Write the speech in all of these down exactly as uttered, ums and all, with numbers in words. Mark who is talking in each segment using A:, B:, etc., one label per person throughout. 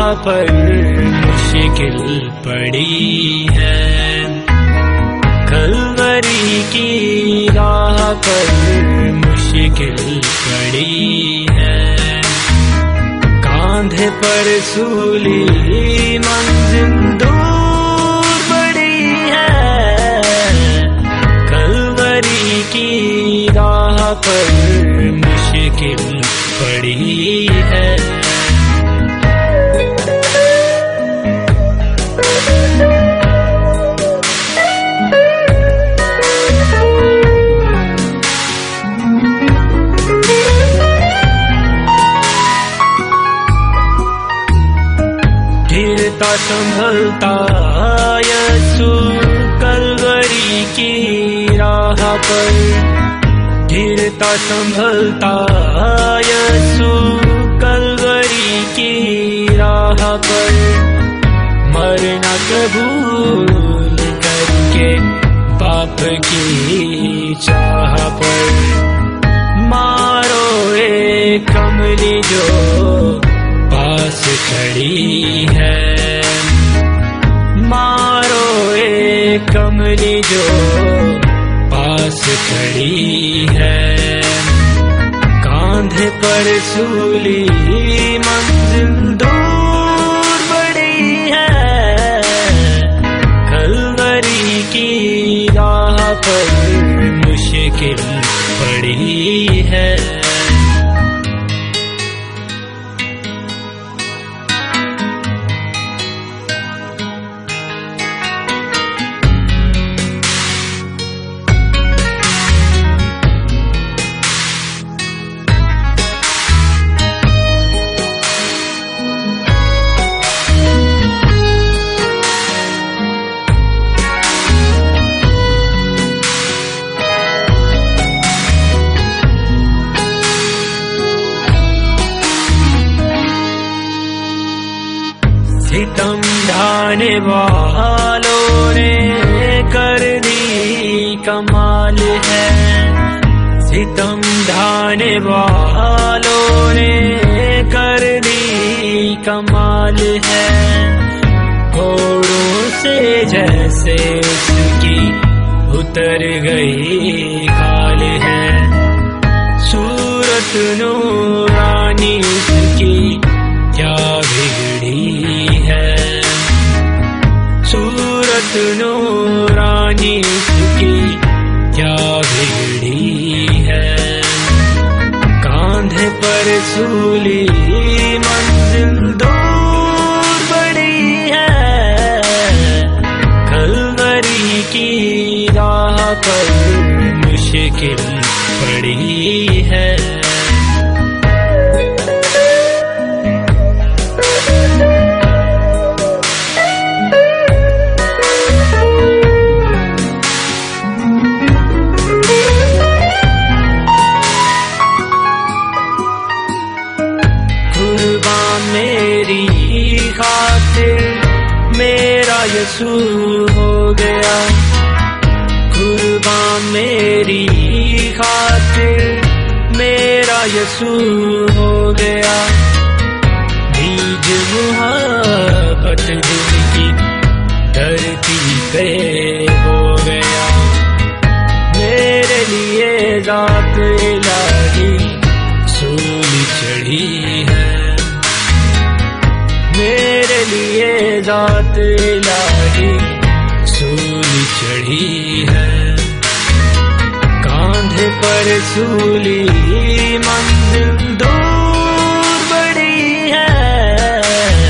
A: पर मुश्किल पड़ी है, कलवरी की राह पर मुश्किल पड़ी है। कांधे पर सूली मंजिल दूर बड़ी है, कलवरी की राह पर मुश्किल पड़ी है। गिरता संभलता यसु कलवरी की राह पर, गिरता संभलता यसु कलवरी की राह पर। मरना कबूल करके पाप की चाह पर, मारो एक कमली जो पास खड़ी है, मारो एक कमली जो पास खड़ी है। कांधे पर सूली मंजिल दूर बड़ी है, कलवरी की राह पर मुश्किल पड़ी है। सितम ढाने वालों ने कर दी कमाल है, सितम ढाने वालों ने कर दी कमाल है। घोड़ों से जैसे उसकी उतर गई खाल है, सूरत नूरानी उसकी क्या बिगड़ी है, सूरत नूरानी उसकी क्या बिगड़ी है। कांधे पर सूली मंजिल दूर बड़ी है, कलवरी की राह पर मुश्किल पड़ी है। मेरी खातिर मेरा यसू हो गया, कुर्बान मेरी खातिर मेरा यसू हो गया। बीज मुहब्बत दिल की धरती पे हो गया, मेरे लिए जात इलाही सूली चढ़ी है, मेरे लिए जात इलाही सूली चढ़ी है। कांधे पर सूली मंजिल दूर बड़ी है,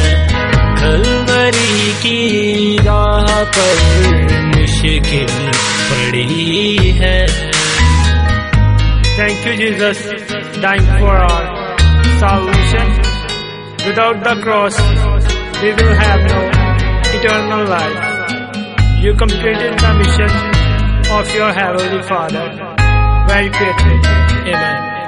A: कलवरी की राह पर मुश्किल पड़ी है।
B: Thank you, Jesus, dying for our salvation. Without the cross, we will have no eternal life. You completed the mission of your Heavenly Father. Very grateful. Amen.